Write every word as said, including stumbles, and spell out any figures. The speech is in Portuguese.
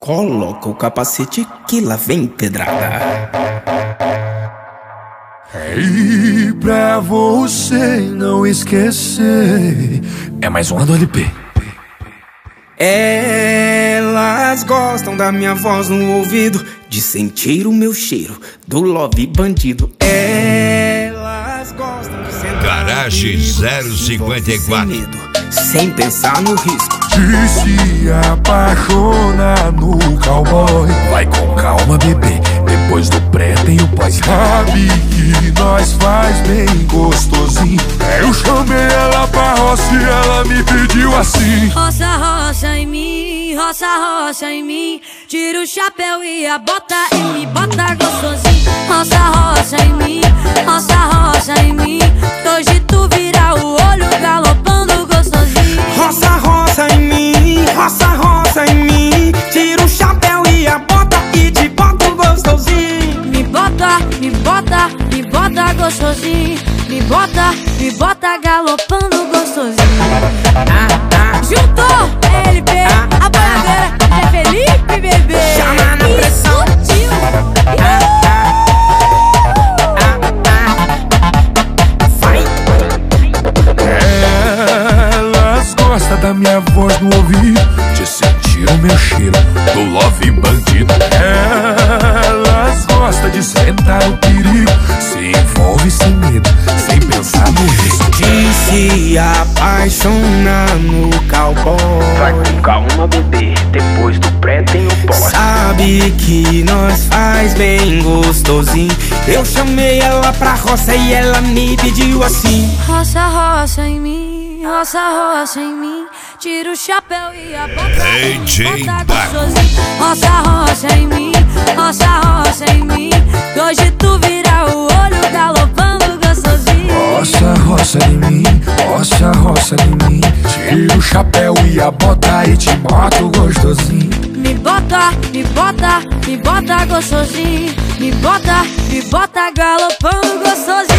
Coloca o capacete que lá vem pedrada. E pra você não esquecer, é mais uma do L P. Elas gostam da minha voz no ouvido, de sentir o meu cheiro do love bandido. Elas gostam de sentar Garagem zero cinquenta e quatro, sem medo, sem pensar no risco. De se apaixonar no cowboy. Vai com calma, bebê, depois do pré tem o pós. Sabe que nós faz bem gostosinho. Eu chamei ela pra roça e ela me pediu assim: roça, roça em mim, roça, roça em mim. Tira o chapéu e a bota e me bota gostosinho. Roça, roça em mim, roça, roça em mim. Hoje tu vira o olho galopando gostosinho. Roça, roça em mim, roça, roça em mim. Tira o chapéu e a bota e te bota gostosinho. Me bota, me bota, me bota gostosinho. Me bota, me bota galopando gostosinho. Ah, ah. Juntou L P, Ah, a boiadeira é Felipe, bebê. Chama na pressão. Explodiu. Ah, ah. Ah, ah. Vai. elas gostam da minha voz no ouvido, de sentir o meu cheiro do love bandido. Elas gostam de sentar o perigo, se envolve sem medo, sem pensar no risco. De se apaixonar no cowboy. Vai com calma, bebê, depois do pré tem o pós. Sabe que nós faz bem gostosinho. Eu chamei ela pra roça e ela me pediu assim: Roça, roça em mim, roça, roça em mim. Tira o chapéu e a bota D J e bota Baco. gostosinho. Roça, roça em mim, roça, roça em mim. Hoje tu vira o olho galopando gostosinho. Roça, roça em mim, roça, roça em mim. Tira o chapéu e a bota e te boto gostosinho. Me bota, me bota, me bota gostosinho. Me bota, me bota galopando gostosinho.